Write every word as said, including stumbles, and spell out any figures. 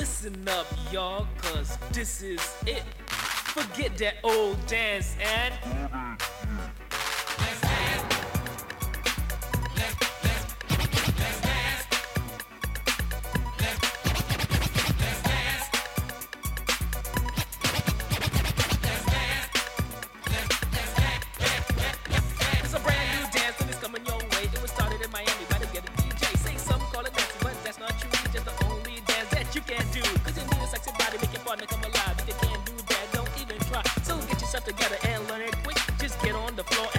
Listen up, y'all, cause this is it. Forget that old dance and let's dance. Let's, let's, let's dance. Let's, let's dance. Let's dance. Let's, let's dance. It's a brand new dance and it's coming your way. It was started in Miami by the get a D J. Say some call it dancing, but that's not true. It's just the only dance that you can do. Cause you need a sexy body, make your partner come alive. If you can't do that, don't even try. So get yourself together and learn it quick. Just get on the floor